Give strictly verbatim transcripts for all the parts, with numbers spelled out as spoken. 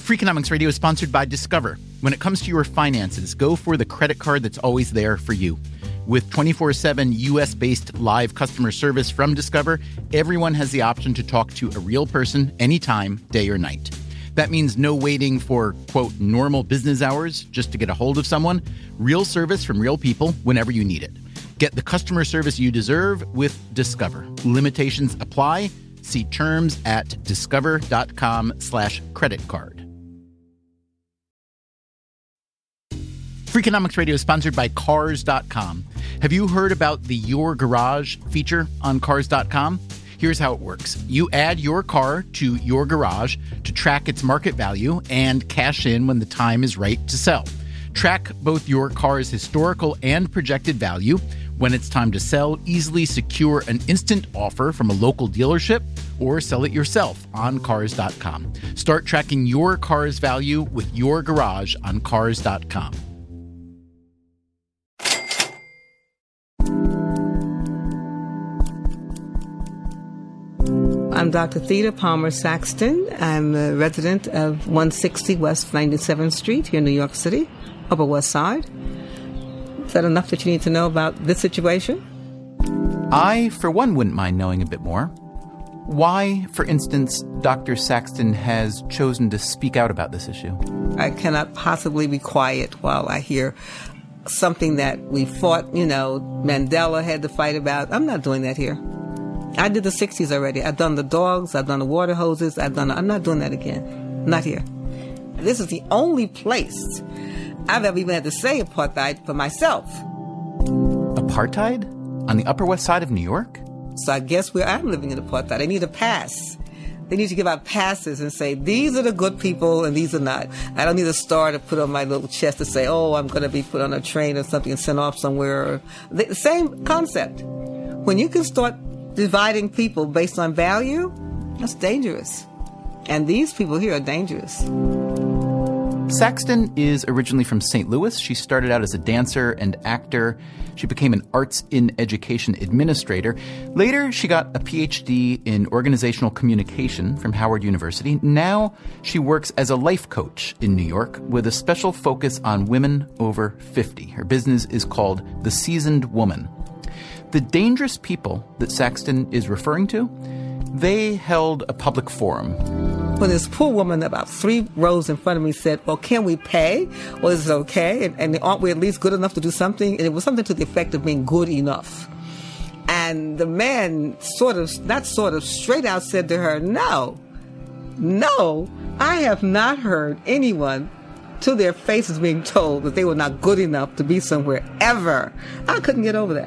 Freakonomics Radio is sponsored by Discover. When it comes to your finances, go for the credit card that's always there for you. With twenty-four seven U S-based live customer service from Discover, everyone has the option to talk to a real person anytime, day or night. That means no waiting for, quote, normal business hours just to get a hold of someone. Real service from real people whenever you need it. Get the customer service you deserve with Discover. Limitations apply. See terms at discover.com slash credit card. Freakonomics Radio is sponsored by Cars dot com. Have you heard about the Your Garage feature on Cars dot com? Here's how it works. You add your car to your garage to track its market value and cash in when the time is right to sell. Track both your car's historical and projected value. When it's time to sell, easily secure an instant offer from a local dealership or sell it yourself on Cars dot com. Start tracking your car's value with your garage on Cars dot com. I'm Doctor Theda Palmer Saxton. I'm a resident of one sixty West ninety-seventh Street here in New York City, Upper West Side. Is that enough that you need to know about this situation? I, for one, wouldn't mind knowing a bit more. Why, for instance, Doctor Saxton has chosen to speak out about this issue? I cannot possibly be quiet while I hear something that we fought, you know, Mandela had to fight about. I'm not doing that here. I did the sixties already. I've done the dogs. I've done the water hoses. I've done. I'm not doing that again. Not here. This is the only place I've ever even had to say apartheid for myself. Apartheid? On the Upper West Side of New York? So I guess where I'm living in apartheid, they need a pass. They need to give out passes and say, these are the good people and these are not. I don't need a star to put on my little chest to say, oh, I'm going to be put on a train or something and sent off somewhere. The same concept. When you can start dividing people based on value, that's dangerous. And these people here are dangerous. Saxton is originally from Saint Louis. She started out as a dancer and actor. She became an arts in education administrator. Later, she got a P H D in organizational communication from Howard University. Now, she works as a life coach in New York with a special focus on women over fifty. Her business is called The Seasoned Woman. The dangerous people that Saxton is referring to, they held a public forum. When this poor woman about three rows in front of me said, well, can we pay? Well, is it okay? And, and aren't we at least good enough to do something? And it was something to the effect of being good enough. And the man sort of, not sort of, straight out said to her, no, no, I have not heard anyone to their faces being told that they were not good enough to be somewhere ever. I couldn't get over that.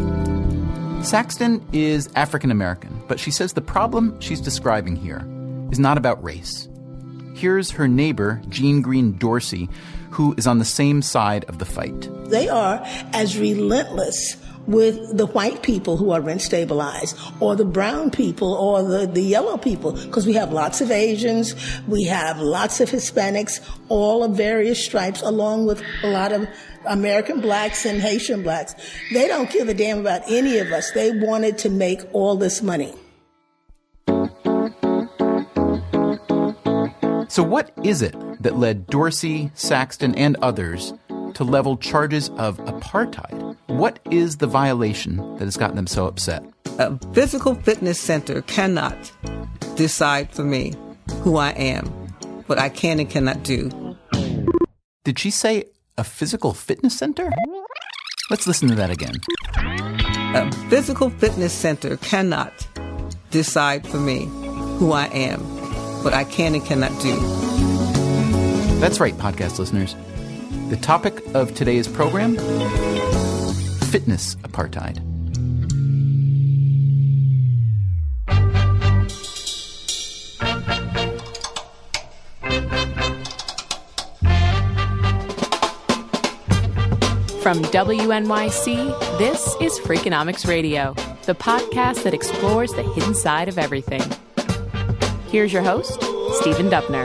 Saxton is African American, but she says the problem she's describing here is not about race. Here's her neighbor, Jean Green Dorsey, who is on the same side of the fight. They are as relentless with the white people who are rent stabilized, or the brown people, or the, the yellow people, because we have lots of Asians, we have lots of Hispanics, all of various stripes, along with a lot of American blacks and Haitian blacks. They don't give a damn about any of us. They wanted to make all this money. So what is it that led Dorsey, Saxton, and others to level charges of apartheid? What is the violation that has gotten them so upset? A physical fitness center cannot decide for me who I am, what I can and cannot do. Did she say a physical fitness center? Let's listen to that again. A physical fitness center cannot decide for me who I am, what I can and cannot do. That's right, podcast listeners. The topic of today's program, fitness apartheid. From W N Y C, this is Freakonomics Radio, the podcast that explores the hidden side of everything. Here's your host, Stephen Dubner.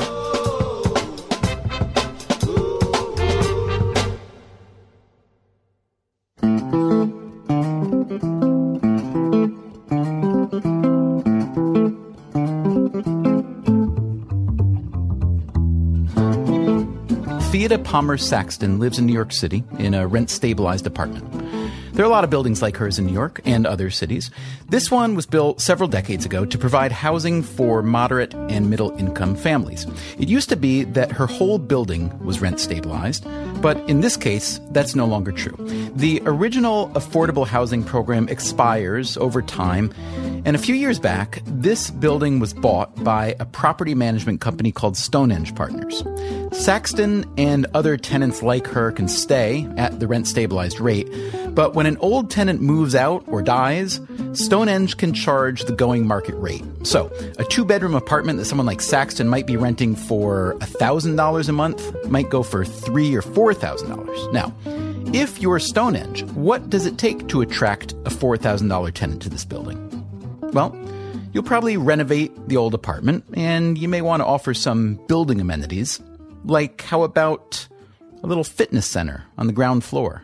Theodore Palmer Saxton lives in New York City in a rent-stabilized apartment. There are a lot of buildings like hers in New York and other cities. This one was built several decades ago to provide housing for moderate and middle-income families. It used to be that her whole building was rent-stabilized, but in this case, that's no longer true. The original affordable housing program expires over time, and a few years back, this building was bought by a property management company called Stonehenge Partners. Saxton and other tenants like her can stay at the rent-stabilized rate, but when an old tenant moves out or dies, Stonehenge can charge the going market rate. So, a two-bedroom apartment that someone like Saxton might be renting for one thousand dollars a month might go for three thousand dollars or four thousand dollars. Now, if you're Stonehenge, what does it take to attract a four thousand dollars tenant to this building? Well, you'll probably renovate the old apartment, and you may want to offer some building amenities, like how about a little fitness center on the ground floor?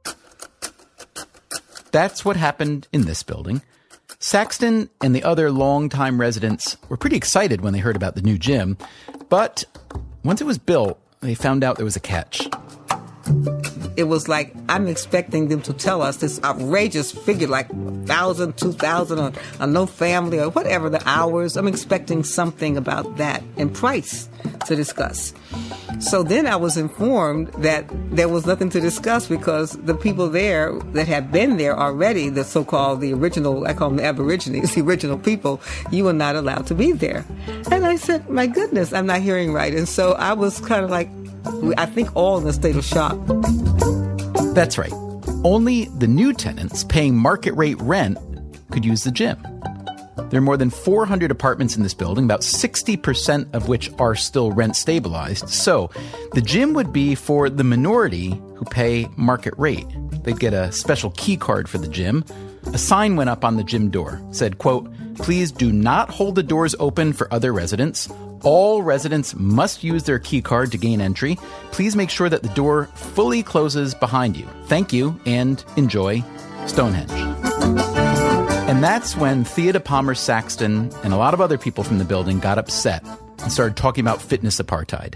That's what happened in this building. Saxton and the other longtime residents were pretty excited when they heard about the new gym, but once it was built, they found out there was a catch. It was like, I'm expecting them to tell us this outrageous figure, like one thousand, two thousand, or, or no family, or whatever the hours. I'm expecting something about that and price to discuss. So then I was informed that there was nothing to discuss because the people there that had been there already, the so-called, the original, I call them the Aborigines, the original people, you were not allowed to be there. And I said, my goodness, I'm not hearing right. And so I was kind of like, I think all in a state of shock. That's right. Only the new tenants paying market rate rent could use the gym. There are more than four hundred apartments in this building, about sixty percent of which are still rent stabilized. So the gym would be for the minority who pay market rate. They'd get a special key card for the gym. A sign went up on the gym door, said, quote, "Please do not hold the doors open for other residents. All residents must use their key card to gain entry. Please make sure that the door fully closes behind you. Thank you and enjoy Stonehenge." And that's when Theodore Palmer Saxton and a lot of other people from the building got upset and started talking about fitness apartheid.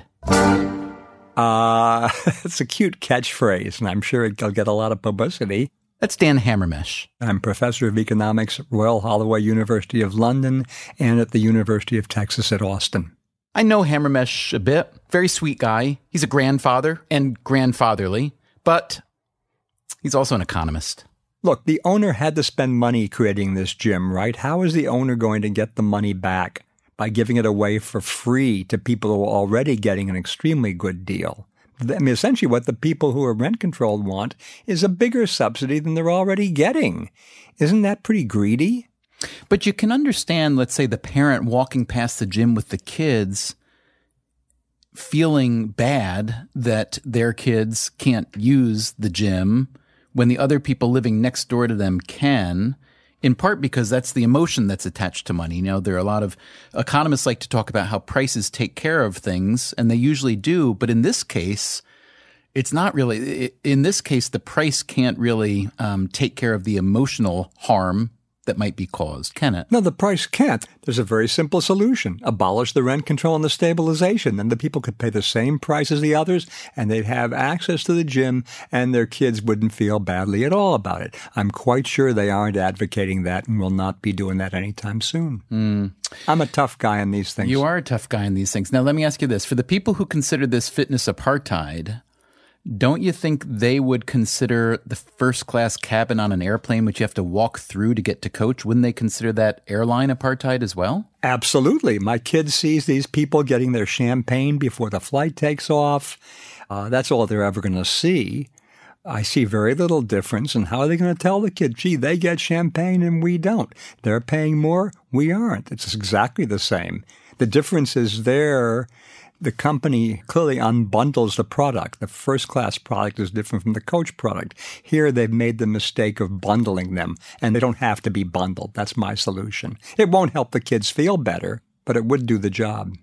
Uh, it's a cute catchphrase, and I'm sure it'll get a lot of publicity. That's Dan Hammermesh. I'm professor of economics at Royal Holloway University of London and at the University of Texas at Austin. I know Hammermesh a bit. Very sweet guy. He's a grandfather and grandfatherly, but he's also an economist. Look, the owner had to spend money creating this gym, right? How is the owner going to get the money back? By giving it away for free to people who are already getting an extremely good deal. I mean, essentially what the people who are rent-controlled want is a bigger subsidy than they're already getting. Isn't that pretty greedy? But you can understand, let's say, the parent walking past the gym with the kids feeling bad that their kids can't use the gym when the other people living next door to them can, in part because that's the emotion that's attached to money. You know, there are a lot of economists like to talk about how prices take care of things, and they usually do. But in this case, it's not really. In this case, the price can't really um, take care of the emotional harm that might be caused, can it? No, the price can't. There's a very simple solution. Abolish the rent control and the stabilization. Then the people could pay the same price as the others, and they'd have access to the gym, and their kids wouldn't feel badly at all about it. I'm quite sure they aren't advocating that and will not be doing that anytime soon. Mm. I'm a tough guy on these things. You are a tough guy on these things. Now, let me ask you this. For the people who consider this fitness apartheid, don't you think they would consider the first-class cabin on an airplane, which you have to walk through to get to coach? Wouldn't they consider that airline apartheid as well? Absolutely. My kid sees these people getting their champagne before the flight takes off. Uh, that's all they're ever going to see. I see very little difference. And how are they going to tell the kid, gee, they get champagne and we don't? They're paying more, we aren't. It's exactly the same. The difference is there. The company clearly unbundles the product. The first-class product is different from the coach product. Here, they've made the mistake of bundling them, and they don't have to be bundled. That's my solution. It won't help the kids feel better, but it would do the job.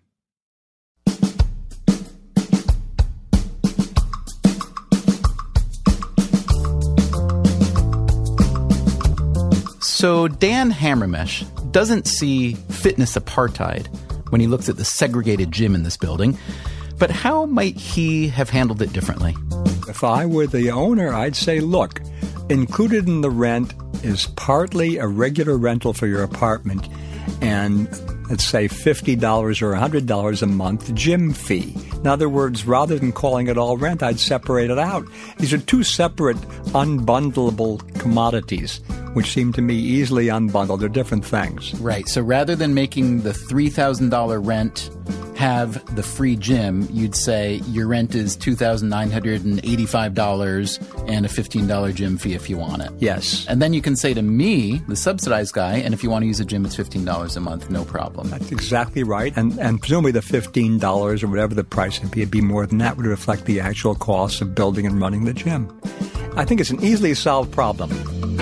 So Dan Hammermesh doesn't see fitness apartheid when he looks at the segregated gym in this building. But how might he have handled it differently? If I were the owner, I'd say, look, included in the rent is partly a regular rental for your apartment and, let's say, fifty dollars or one hundred dollars a month gym fee. In other words, rather than calling it all rent, I'd separate it out. These are two separate unbundleable commodities, which seem to me easily unbundled. They're different things. Right. So rather than making the three thousand dollars rent have the free gym, you'd say your rent is two thousand nine hundred eighty-five dollars and a fifteen dollars gym fee if you want it. Yes. And then you can say to me, the subsidized guy, and if you want to use a gym, it's fifteen dollars a month, no problem. That's exactly right. And and presumably the fifteen dollars or whatever the price would be, it'd be more than that, would reflect the actual costs of building and running the gym. I think it's an easily solved problem.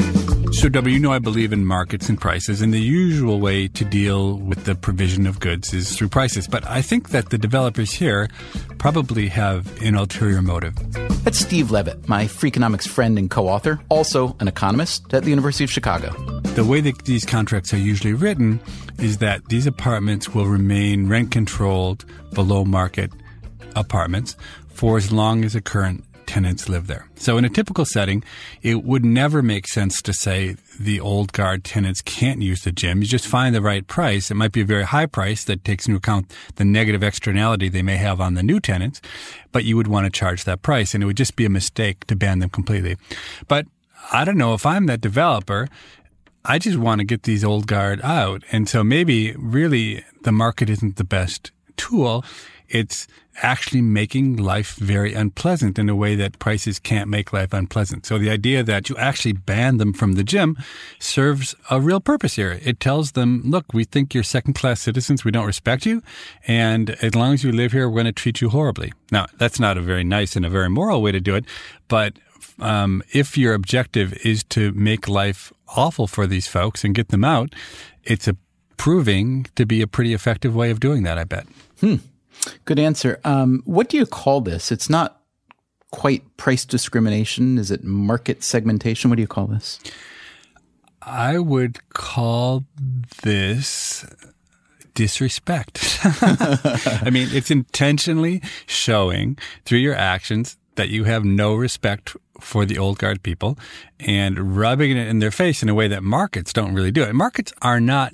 So, W, you know I believe in markets and prices, and the usual way to deal with the provision of goods is through prices. But I think that the developers here probably have an ulterior motive. That's Steve Levitt, my Freakonomics friend and co-author, also an economist at the University of Chicago. The way that these contracts are usually written is that these apartments will remain rent-controlled below market apartments for as long as the current tenants live there. So in a typical setting, it would never make sense to say the old guard tenants can't use the gym. You just find the right price. It might be a very high price that takes into account the negative externality they may have on the new tenants, but you would want to charge that price, and it would just be a mistake to ban them completely. But I don't know, if I'm that developer, I just want to get these old guard out. And so maybe really the market isn't the best tool. It's actually making life very unpleasant in a way that prices can't make life unpleasant. So the idea that you actually ban them from the gym serves a real purpose here. It tells them, look, we think you're second-class citizens. We don't respect you. And as long as you live here, we're going to treat you horribly. Now, that's not a very nice and a very moral way to do it. But um, if your objective is to make life awful for these folks and get them out, it's a proving to be a pretty effective way of doing that, I bet. Hmm. Good answer. Um, what do you call this? It's not quite price discrimination. Is it market segmentation? What do you call this? I would call this disrespect. I mean, it's intentionally showing through your actions that you have no respect for the old guard people and rubbing it in their face in a way that markets don't really do it. Markets are not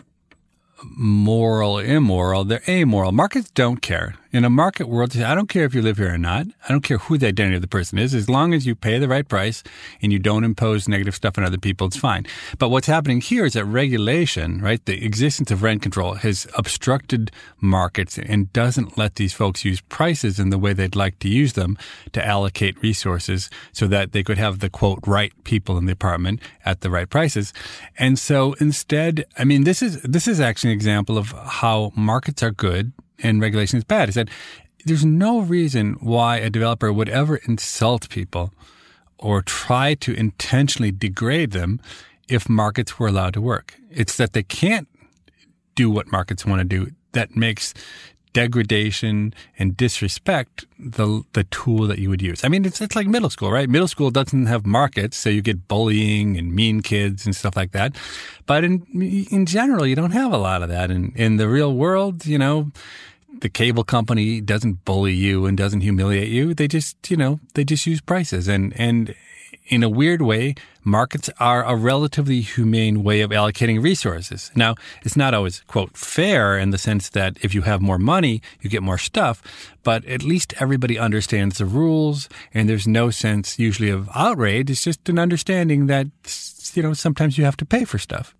moral, immoral, they're amoral. Markets don't care. In a market world, I don't care if you live here or not. I don't care who the identity of the person is. As long as you pay the right price and you don't impose negative stuff on other people, it's fine. But what's happening here is that regulation, right, the existence of rent control has obstructed markets and doesn't let these folks use prices in the way they'd like to use them to allocate resources so that they could have the, quote, right people in the apartment at the right prices. And so instead, I mean, this is this is actually an example of how markets are good and regulation is bad. Is that there's no reason why a developer would ever insult people or try to intentionally degrade them if markets were allowed to work. It's that they can't do what markets want to do that makes degradation and disrespect the the tool that you would use. I mean, it's it's like middle school, right? Middle school doesn't have markets, so you get bullying and mean kids and stuff like that. But in in general, you don't have a lot of that. In in the real world, you know, the cable company doesn't bully you and doesn't humiliate you. They just, you know, they just use prices. And and in a weird way, markets are a relatively humane way of allocating resources. Now, it's not always, quote, fair in the sense that if you have more money, you get more stuff, but at least everybody understands the rules, and there's no sense usually of outrage. It's just an understanding that, you know, sometimes you have to pay for stuff.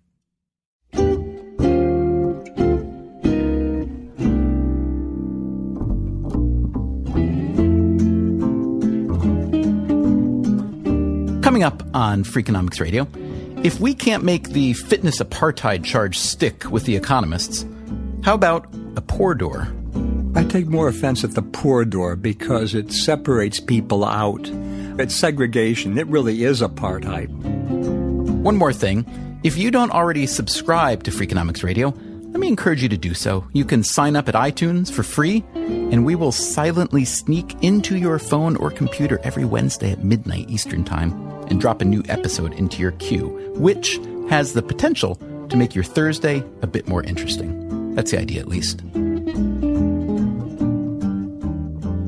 Coming up on Freakonomics Radio, if we can't make the fitness apartheid charge stick with the economists, how about a poor door? I take more offense at the poor door because it separates people out. It's segregation. It really is apartheid. One more thing. If you don't already subscribe to Freakonomics Radio, let me encourage you to do so. You can sign up at iTunes for free, and we will silently sneak into your phone or computer every Wednesday at midnight Eastern Time and drop a new episode into your queue, which has the potential to make your Thursday a bit more interesting. That's the idea, at least.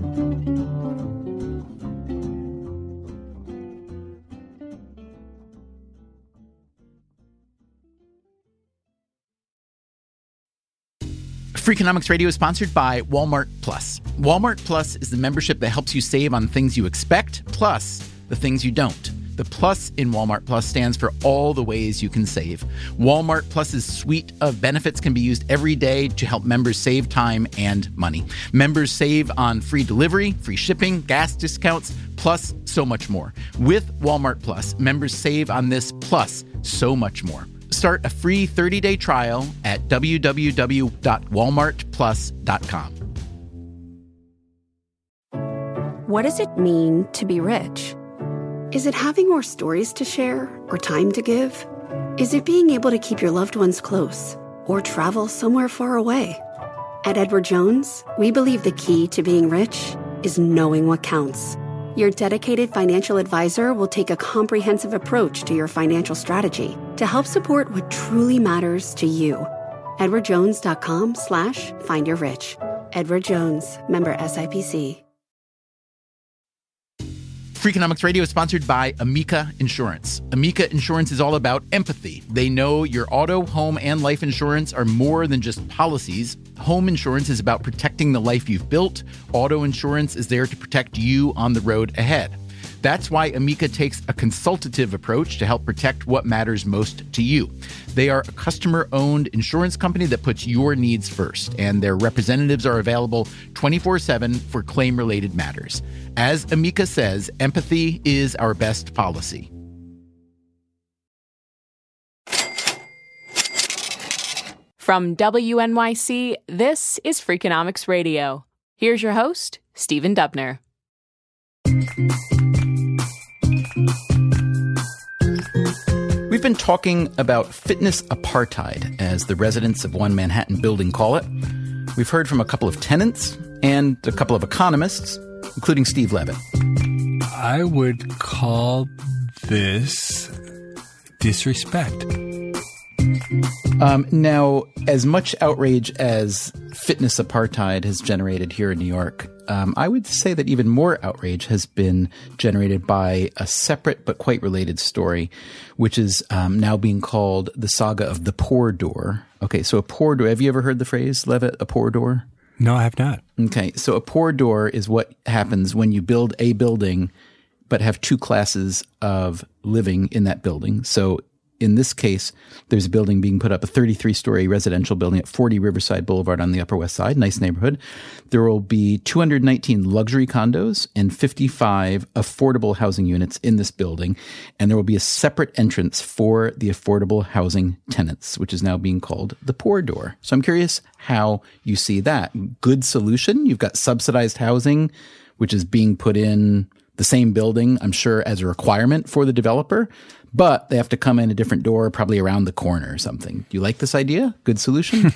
Freakonomics Radio is sponsored by Walmart Plus. Walmart Plus is the membership that helps you save on things you expect, plus the things you don't. The plus in Walmart Plus stands for all the ways you can save. Walmart Plus's suite of benefits can be used every day to help members save time and money. Members save on free delivery, free shipping, gas discounts, plus so much more. With Walmart Plus, members save on this plus so much more. Start a free thirty-day trial at w w w dot walmart plus dot com. What does it mean to be rich? Is it having more stories to share or time to give? Is it being able to keep your loved ones close or travel somewhere far away? At Edward Jones, we believe the key to being rich is knowing what counts. Your dedicated financial advisor will take a comprehensive approach to your financial strategy to help support what truly matters to you. edwardjones.com slash find your rich. Edward Jones, member S I P C. Freakonomics Radio is sponsored by Amica Insurance. Amica Insurance is all about empathy. They know your auto, home, and life insurance are more than just policies. Home insurance is about protecting the life you've built. Auto insurance is there to protect you on the road ahead. That's why Amica takes a consultative approach to help protect what matters most to you. They are a customer-owned insurance company that puts your needs first, and their representatives are available twenty-four seven for claim-related matters. As Amica says, empathy is our best policy. From W N Y C, this is Freakonomics Radio. Here's your host, Stephen Dubner. We've been talking about fitness apartheid, as the residents of One Manhattan Building call it. We've heard from a couple of tenants and a couple of economists, including Steve Levitt. I would call this disrespect. Um, now, as much outrage as fitness apartheid has generated here in New York, um, I would say that even more outrage has been generated by a separate but quite related story, which is um, now being called the saga of the poor door. Okay, so a poor door. Have you ever heard the phrase, Levitt, a poor door? No, I have not. Okay, so a poor door is what happens when you build a building but have two classes of living in that building. So in this case, there's a building being put up, a thirty-three story residential building at forty Riverside Boulevard on the Upper West Side. Nice neighborhood. There will be two hundred nineteen luxury condos and fifty-five affordable housing units in this building. And there will be a separate entrance for the affordable housing tenants, which is now being called the poor door. So I'm curious how you see that. Good solution. You've got subsidized housing, which is being put in the same building, I'm sure, as a requirement for the developer, but they have to come in a different door, probably around the corner or something. Do you like this idea? Good solution?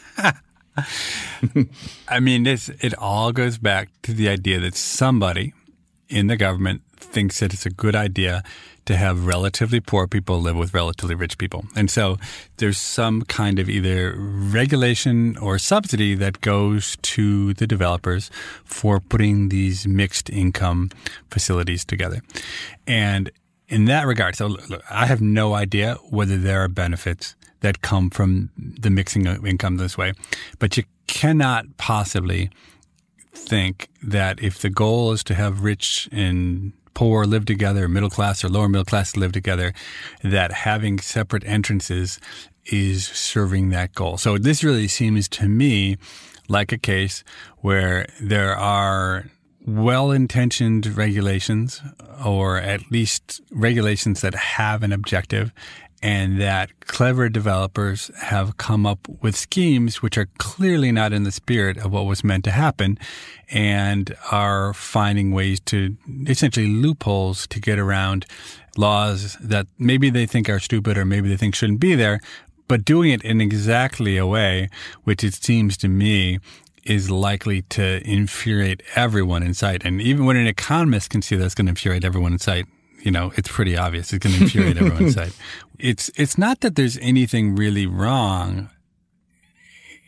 I mean, this, it all goes back to the idea that somebody in the government thinks that it's a good idea to have relatively poor people live with relatively rich people. And so there's some kind of either regulation or subsidy that goes to the developers for putting these mixed income facilities together. And in that regard, so look, I have no idea whether there are benefits that come from the mixing of income this way, but you cannot possibly think that if the goal is to have rich and poor live together, middle class or lower middle class live together, that having separate entrances is serving that goal. So this really seems to me like a case where there are well-intentioned regulations, or at least regulations that have an objective, and that clever developers have come up with schemes which are clearly not in the spirit of what was meant to happen, and are finding ways to essentially loopholes to get around laws that maybe they think are stupid or maybe they think shouldn't be there, but doing it in exactly a way which it seems to me is likely to infuriate everyone in sight. And even when an economist can see that's going to infuriate everyone in sight, you know, it's pretty obvious. It's going to infuriate everyone in sight. It's, it's not that there's anything really wrong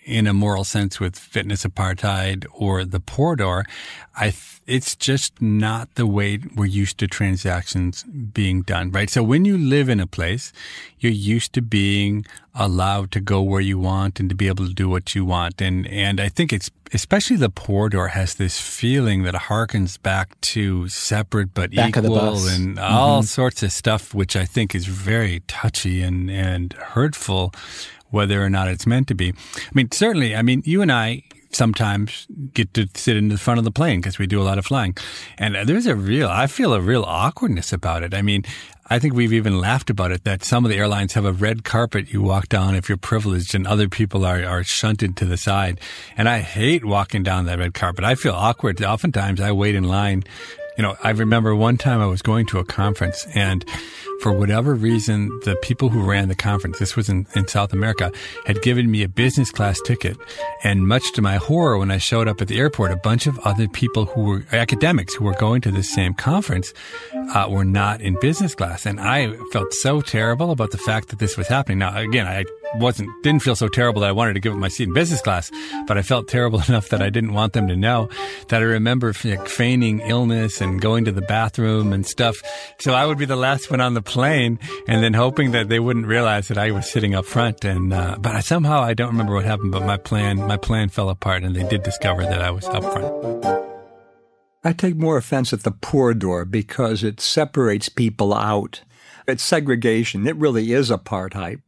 in a moral sense with fitness apartheid or the poor door. I th- it's just not the way we're used to transactions being done, right? So when you live in a place, you're used to being allowed to go where you want and to be able to do what you want. And, and I think it's, especially the poor door has this feeling that harkens back to separate but back equal of the bus. and Mm-hmm. all sorts of stuff, which I think is very touchy and, and hurtful, whether or not it's meant to be. I mean, certainly, I mean, you and I sometimes get to sit in the front of the plane because we do a lot of flying. And there's a real, I feel a real awkwardness about it. I mean, I think we've even laughed about it that some of the airlines have a red carpet you walk down if you're privileged and other people are, are shunted to the side. And I hate walking down that red carpet. I feel awkward. Oftentimes I wait in line. You know, I remember one time I was going to a conference and for whatever reason, the people who ran the conference, this was in, in South America, had given me a business class ticket. And much to my horror, when I showed up at the airport, a bunch of other people who were academics who were going to this same conference uh, were not in business class. And I felt so terrible about the fact that this was happening. Now, again, I wasn't, didn't feel so terrible that I wanted to give up my seat in business class, but I felt terrible enough that I didn't want them to know that I remember like, feigning illness and going to the bathroom and stuff. So I would be the last one on the plane and then hoping that they wouldn't realize that I was sitting up front. And, uh, but I somehow, I don't remember what happened, but my plan, my plan fell apart and they did discover that I was up front. I take more offense at the poor door because it separates people out. It's segregation. It really is apartheid.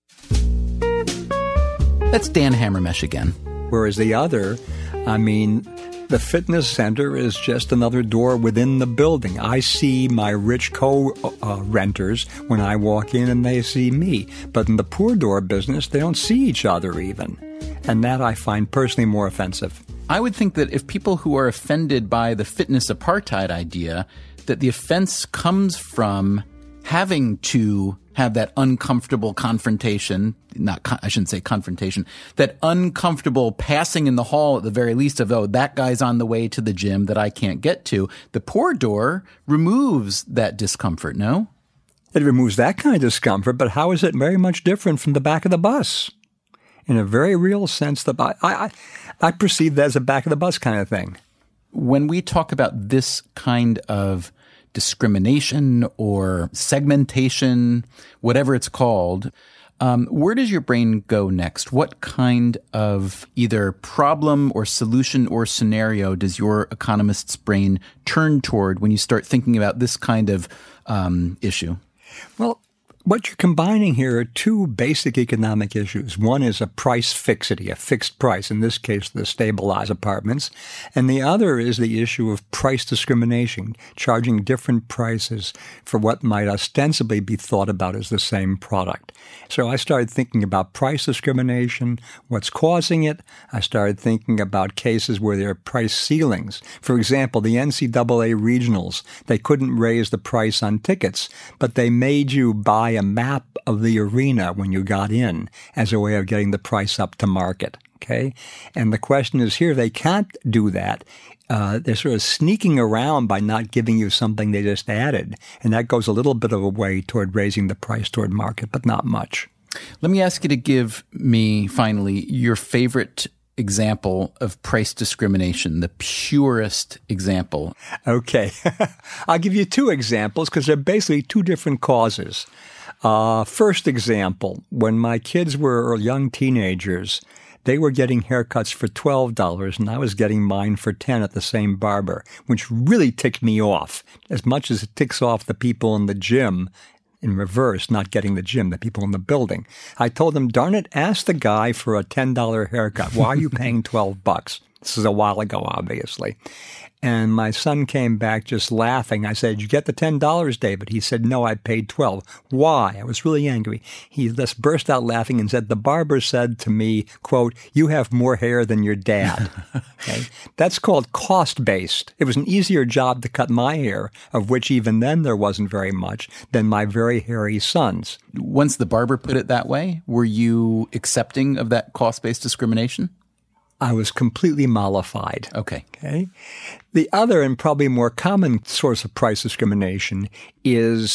That's Dan Hammermesh again. Whereas the other, I mean, the fitness center is just another door within the building. I see my rich co-renters when I walk in and they see me. But in the poor door business, they don't see each other even. And that I find personally more offensive. I would think that if people who are offended by the fitness apartheid idea, that the offense comes from having to have that uncomfortable confrontation, not, con- I shouldn't say confrontation, that uncomfortable passing in the hall at the very least of, oh, that guy's on the way to the gym that I can't get to. The poor door removes that discomfort, no? It removes that kind of discomfort, but how is it very much different from the back of the bus? In a very real sense, the I, I, I perceive that as a back of the bus kind of thing. When we talk about this kind of discrimination or segmentation, whatever it's called, um, where does your brain go next? What kind of either problem or solution or scenario does your economist's brain turn toward when you start thinking about this kind of um, issue? Well, what you're combining here are two basic economic issues. One is a price fixity, a fixed price, in this case, the stabilized apartments. And the other is the issue of price discrimination, charging different prices for what might ostensibly be thought about as the same product. So I started thinking about price discrimination, what's causing it. I started thinking about cases where there are price ceilings. For example, the N C double A regionals, they couldn't raise the price on tickets, but they made you buy a map of the arena when you got in as a way of getting the price up to market. Okay? And the question is here, they can't do that. Uh, they're sort of sneaking around by not giving you something they just added. And that goes a little bit of a way toward raising the price toward market, but not much. Let me ask you to give me, finally, your favorite example of price discrimination, the purest example. Okay. I'll give you two examples because they're basically two different causes. Uh, first example, when my kids were young teenagers, they were getting haircuts for twelve dollars, and I was getting mine for ten dollars at the same barber, which really ticked me off, as much as it ticks off the people in the gym, in reverse, not getting the gym, the people in the building. I told them, darn it, ask the guy for a ten dollars haircut. Why are you paying twelve bucks? This is a while ago, obviously. And my son came back just laughing. I said, did you get the ten dollars, David? He said, no, I paid twelve dollars. Why? I was really angry. He just burst out laughing and said, the barber said to me, quote, you have more hair than your dad. Okay? That's called cost-based. It was an easier job to cut my hair, of which even then there wasn't very much, than my very hairy son's. Once the barber put it that way, were you accepting of that cost-based discrimination? I was completely mollified. Okay. Okay. The other and probably more common source of price discrimination is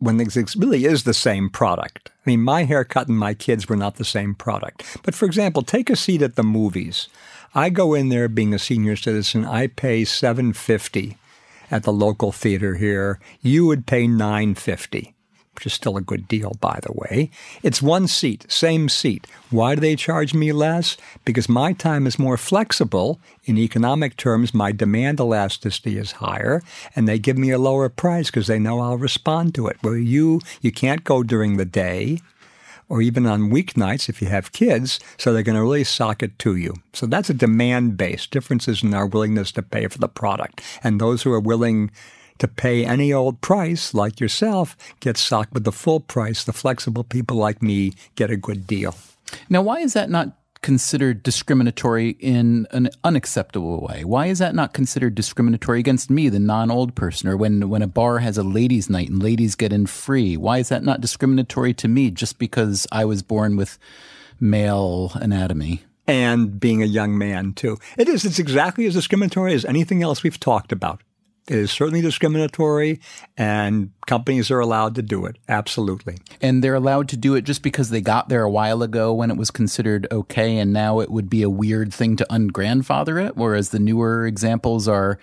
when it really is the same product. I mean, my haircut and my kids were not the same product. But for example, take a seat at the movies. I go in there being a senior citizen. I pay seven dollars and fifty cents at the local theater here. You would pay nine dollars and fifty cents. Which is still a good deal, by the way. It's one seat, same seat. Why do they charge me less? Because my time is more flexible. In economic terms, my demand elasticity is higher, and they give me a lower price because they know I'll respond to it. Where you, you can't go during the day or even on weeknights if you have kids, so they're going to really sock it to you. So that's a demand-based differences in our willingness to pay for the product. And those who are willing to pay any old price, like yourself, get socked with the full price. The flexible people like me get a good deal. Now, why is that not considered discriminatory in an unacceptable way? Why is that not considered discriminatory against me, the non-old person, or when, when a bar has a ladies' night and ladies get in free? Why is that not discriminatory to me just because I was born with male anatomy? And being a young man, too. It is. It's exactly as discriminatory as anything else we've talked about. It is certainly discriminatory, and companies are allowed to do it. Absolutely. And they're allowed to do it just because they got there a while ago when it was considered okay, and now it would be a weird thing to ungrandfather it, whereas the newer examples are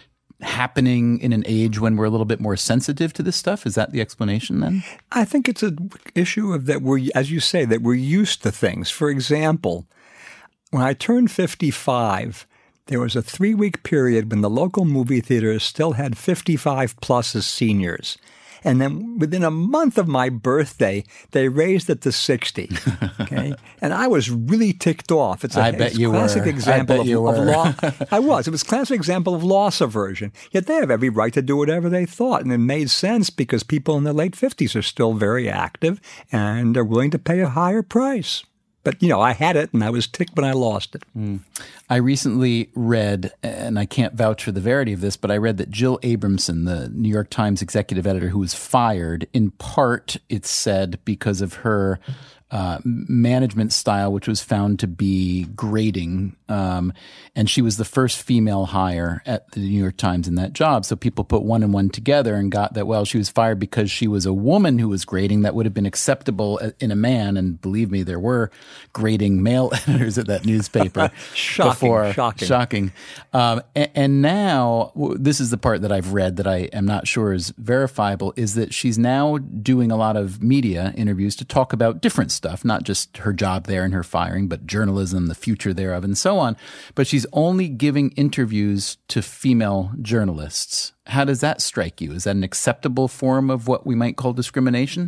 happening in an age when we're a little bit more sensitive to this stuff? Is that the explanation then? I think it's an issue of that we're, as you say, that we're used to things. For example, when I turned fifty-five, there was a three-week period when the local movie theaters still had fifty-five plus as seniors. And then within a month of my birthday, they raised it to sixty. Okay, and I was really ticked off. It's a, I bet it's you classic were. example I bet of, you of were. law. I was. It was a classic example of loss aversion. Yet they have every right to do whatever they thought, and it made sense because people in their late fifties are still very active and are willing to pay a higher price. But, you know, I had it, and I was ticked when I lost it. Mm. I recently read, and I can't vouch for the verity of this, but I read that Jill Abramson, the New York Times executive editor who was fired, in part, it's said, because of her uh, management style, which was found to be grating. Um, and she was the first female hire at the New York Times in that job. So people put one and one together and got that, well, she was fired because she was a woman who was grating. That would have been acceptable in a man. And believe me, there were grating male editors at that newspaper. shocking, before. shocking. Shocking. Um, and, and now, this is the part that I've read that I am not sure is verifiable, is that she's now doing a lot of media interviews to talk about different stuff, not just her job there and her firing, but journalism, the future thereof, and so on. But she's only giving interviews to female journalists. How does that strike you? Is that an acceptable form of what we might call discrimination?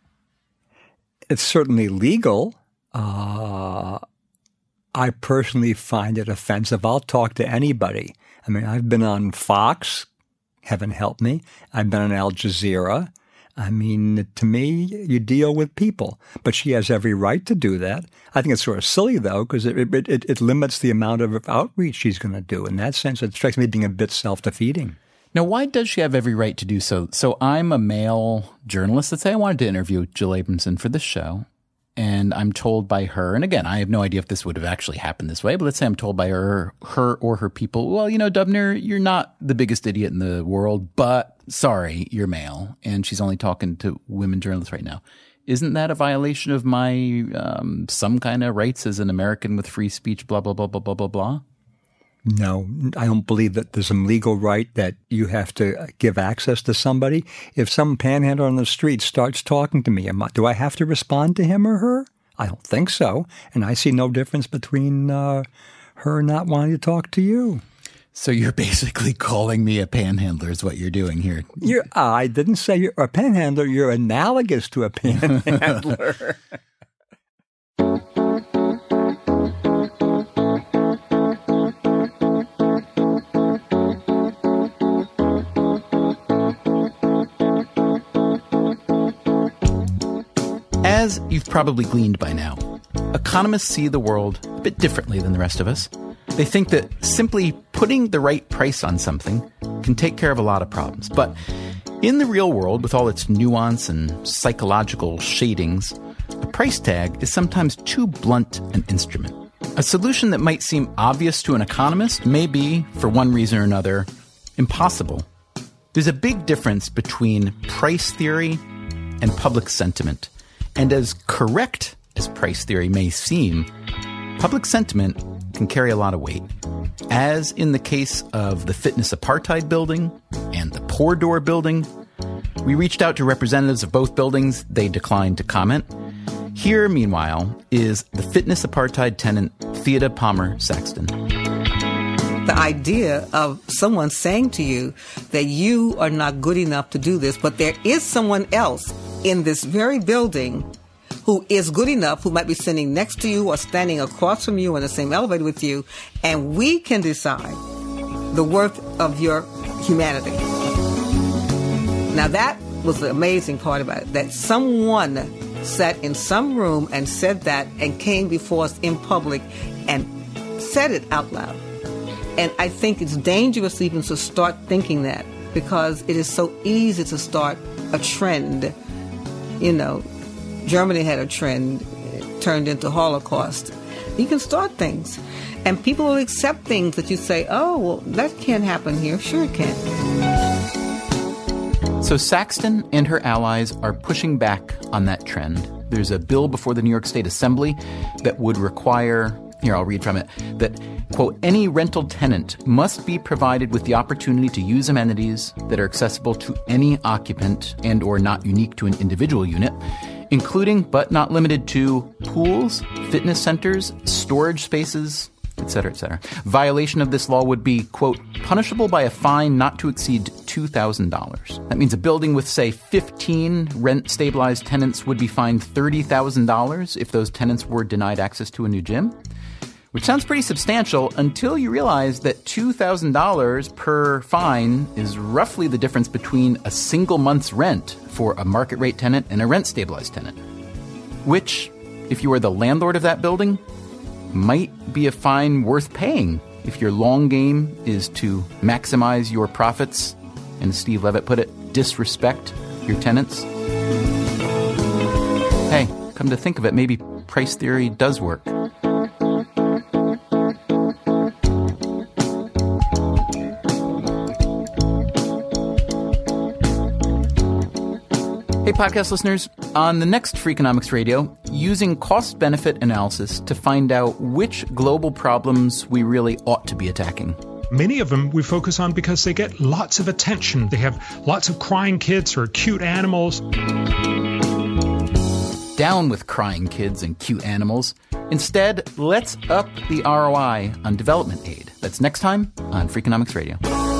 It's certainly legal. Uh, I personally find it offensive. I'll talk to anybody. I mean, I've been on Fox, heaven help me. I've been on Al Jazeera. I mean, to me, you deal with people. But she has every right to do that. I think it's sort of silly, though, because it, it, it, it limits the amount of outreach she's going to do. In that sense, it strikes me being a bit self-defeating. Now, why does she have every right to do so? So I'm a male journalist. Let's say I wanted to interview Jill Abramson for this show. And I'm told by her, and again, I have no idea if this would have actually happened this way, but let's say I'm told by her, her or her people, well, you know, Dubner, you're not the biggest idiot in the world, but sorry, you're male. And she's only talking to women journalists right now. Isn't that a violation of my um, some kind of rights as an American with free speech, blah, blah, blah, blah, blah, blah, blah? No, I don't believe that there's some legal right that you have to give access to somebody. If some panhandler on the street starts talking to me, am I, do I have to respond to him or her? I don't think so. And I see no difference between uh, her not wanting to talk to you. So you're basically calling me a panhandler is what you're doing here. You're, uh, I didn't say you're a panhandler. You're analogous to a panhandler. As you've probably gleaned by now, economists see the world a bit differently than the rest of us. They think that simply putting the right price on something can take care of a lot of problems. But in the real world, with all its nuance and psychological shadings, a price tag is sometimes too blunt an instrument. A solution that might seem obvious to an economist may be, for one reason or another, impossible. There's a big difference between price theory and public sentiment. And as correct as price theory may seem, public sentiment can carry a lot of weight. As in the case of the Fitness Apartheid building and the Poor Door building, we reached out to representatives of both buildings. They declined to comment. Here, meanwhile, is the Fitness Apartheid tenant, Theodore Palmer Saxton. The idea of someone saying to you that you are not good enough to do this, but there is someone else in this very building who is good enough, who might be sitting next to you or standing across from you in the same elevator with you, and we can decide the worth of your humanity. Now that was the amazing part about it, that someone sat in some room and said that and came before us in public and said it out loud. And I think it's dangerous even to start thinking that, because it is so easy to start a trend. You know, Germany had a trend, it turned into Holocaust. You can start things, and people will accept things that you say, oh, well, that can't happen here. Sure it can. So Saxton and her allies are pushing back on that trend. There's a bill before the New York State Assembly that would require, here I'll read from it, that, quote, any rental tenant must be provided with the opportunity to use amenities that are accessible to any occupant and or not unique to an individual unit, including but not limited to pools, fitness centers, storage spaces, et cetera, et cetera. Violation of this law would be, quote, punishable by a fine not to exceed two thousand dollars. That means a building with, say, fifteen rent-stabilized tenants would be fined thirty thousand dollars if those tenants were denied access to a new gym, which sounds pretty substantial until you realize that two thousand dollars per fine is roughly the difference between a single month's rent for a market rate tenant and a rent-stabilized tenant, which, if you are the landlord of that building, might be a fine worth paying if your long game is to maximize your profits and, as Steve Levitt put it, disrespect your tenants. Hey, come to think of it, maybe price theory does work. Hey, podcast listeners, on the next Freakonomics Radio, using cost-benefit analysis to find out which global problems we really ought to be attacking. Many of them we focus on because they get lots of attention. They have lots of crying kids or cute animals. Down with crying kids and cute animals. Instead, let's up the R O I on development aid. That's next time on Freakonomics Radio.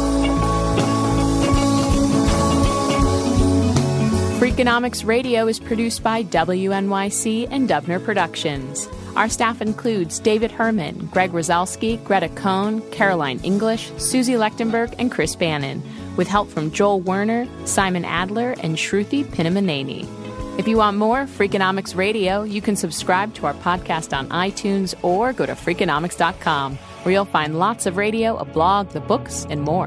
Freakonomics Radio is produced by W N Y C and Dubner Productions. Our staff includes David Herman, Greg Rosalski, Greta Cohn, Caroline English, Susie Lechtenberg, and Chris Bannon, with help from Joel Werner, Simon Adler, and Shruti Pinamaneni. If you want more Freakonomics Radio, you can subscribe to our podcast on iTunes or go to Freakonomics dot com, where you'll find lots of radio, a blog, the books, and more.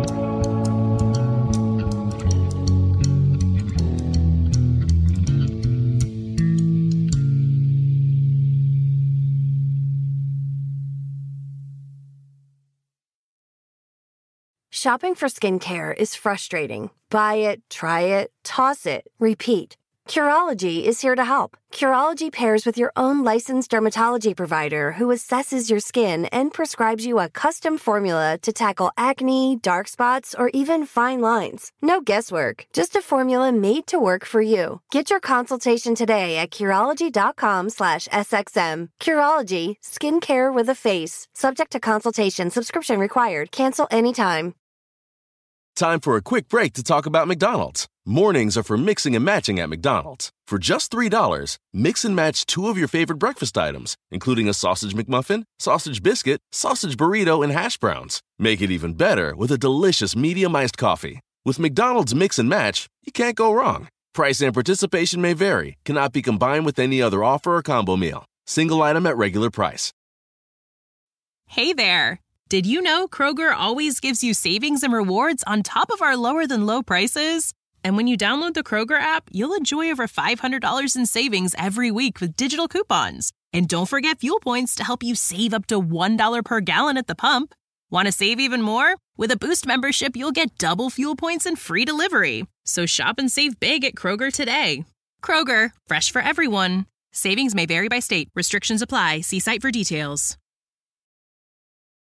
Shopping for skincare is frustrating. Buy it, try it, toss it, repeat. Curology is here to help. Curology pairs with your own licensed dermatology provider who assesses your skin and prescribes you a custom formula to tackle acne, dark spots, or even fine lines. No guesswork, just a formula made to work for you. Get your consultation today at Curology.com slash SXM. Curology, skincare with a face. Subject to consultation, subscription required. Cancel anytime. Time for a quick break to talk about McDonald's. Mornings are for mixing and matching at McDonald's. For just three dollars, mix and match two of your favorite breakfast items, including a sausage McMuffin, sausage biscuit, sausage burrito, and hash browns. Make it even better with a delicious medium iced coffee. With McDonald's Mix and Match, you can't go wrong. Price and participation may vary, cannot be combined with any other offer or combo meal. Single item at regular price. Hey there. Did you know Kroger always gives you savings and rewards on top of our lower-than-low prices? And when you download the Kroger app, you'll enjoy over five hundred dollars in savings every week with digital coupons. And don't forget fuel points to help you save up to one dollar per gallon at the pump. Want to save even more? With a Boost membership, you'll get double fuel points and free delivery. So shop and save big at Kroger today. Kroger, fresh for everyone. Savings may vary by state. Restrictions apply. See site for details.